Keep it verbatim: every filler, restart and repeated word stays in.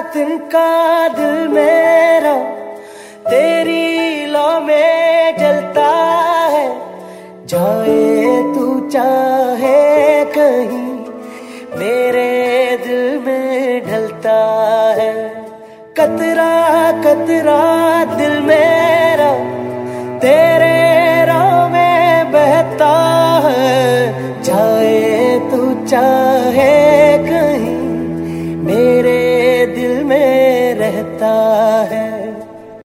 तिनका दिल मेरा तेरी लौ में जलता है। जाए तू चाहे कहीं मेरे दिल में ढलता है। कतरा कतरा दिल मेरा तेरे राह में बहता है। जाए तू चाहे